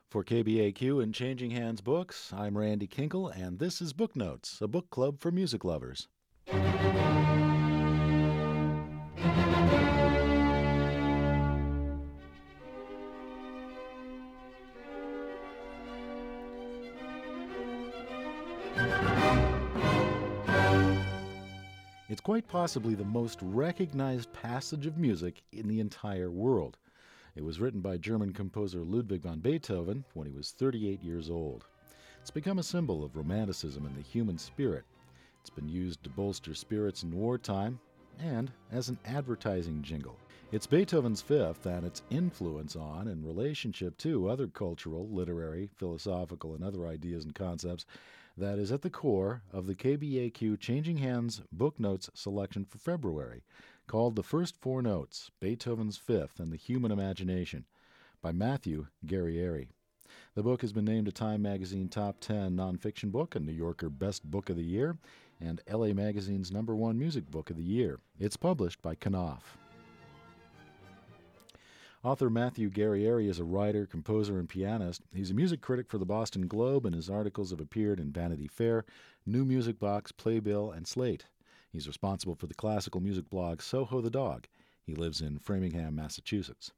For KBAQ and Changing Hands Books, I'm Randy Kinkle, and this is Book Notes, a book club for music lovers. It's quite possibly the most recognized passage of music in the entire world. It was written by German composer Ludwig van Beethoven when he was 38 years old. It's become a symbol of romanticism and the human spirit. It's been used to bolster spirits in wartime and as an advertising jingle. It's Beethoven's fifth, and its influence on and relationship to other cultural, literary, philosophical, and other ideas and concepts that is at the core of the KBAQ Changing Hands Book Notes selection for February, called The First Four Notes, Beethoven's Fifth and the Human Imagination, by Matthew Guerrieri. The book has been named a Time Magazine Top 10 nonfiction book, a New Yorker Best Book of the Year, and LA Magazine's #1 Music Book of the Year. It's published by Knopf. Author Matthew Guerrieri is a writer, composer, and pianist. He's a music critic for the Boston Globe, and his articles have appeared in Vanity Fair, New Music Box, Playbill, and Slate. He's responsible for the classical music blog Soho the Dog. He lives in Framingham, Massachusetts.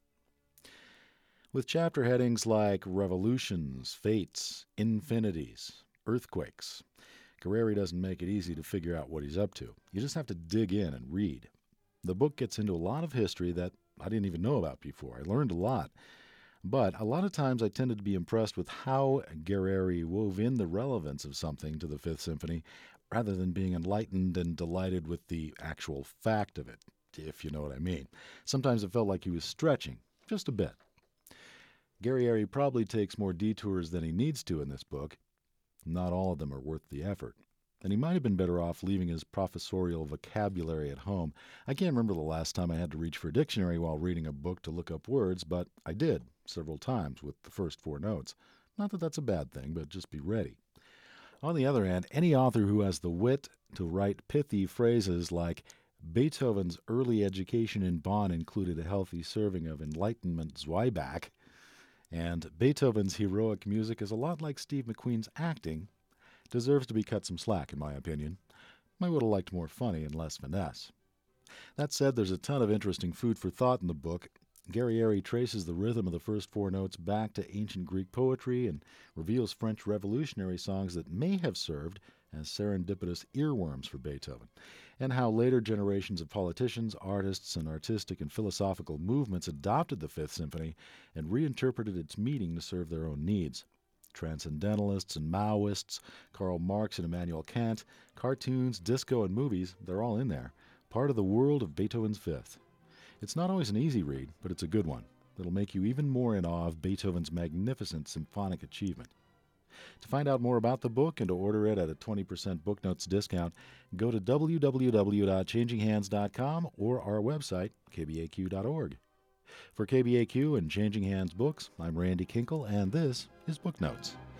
With chapter headings like revolutions, fates, infinities, earthquakes, Guerrieri doesn't make it easy to figure out what he's up to. You just have to dig in and read. The book gets into a lot of history that I didn't even know about before. I learned a lot. But a lot of times I tended to be impressed with how Guerrieri wove in the relevance of something to the Fifth Symphony rather than being enlightened and delighted with the actual fact of it, if you know what I mean. Sometimes it felt like he was stretching, just a bit. Guerrieri probably takes more detours than he needs to in this book. Not all of them are worth the effort. And he might have been better off leaving his professorial vocabulary at home. I can't remember the last time I had to reach for a dictionary while reading a book to look up words, but I did several times with the first four notes. Not that that's a bad thing, but just be ready. On the other hand, any author who has the wit to write pithy phrases like Beethoven's early education in Bonn included a healthy serving of Enlightenment Zwieback, and Beethoven's heroic music is a lot like Steve McQueen's acting, deserves to be cut some slack, in my opinion. I would have liked more funny and less finesse. That said, there's a ton of interesting food for thought in the book. Guerrieri traces the rhythm of the first four notes back to ancient Greek poetry and reveals French revolutionary songs that may have served as serendipitous earworms for Beethoven, and how later generations of politicians, artists, and artistic and philosophical movements adopted the Fifth Symphony and reinterpreted its meaning to serve their own needs. Transcendentalists and Maoists, Karl Marx and Immanuel Kant, cartoons, disco, and movies, they're all in there. Part of the world of Beethoven's Fifth. It's not always an easy read, but it's a good one. It'll make you even more in awe of Beethoven's magnificent symphonic achievement. To find out more about the book and to order it at a 20% Book Notes discount, go to www.changinghands.com or our website, kbaq.org. For KBAQ and Changing Hands Books, I'm Randy Kinkle, and this is Book Notes.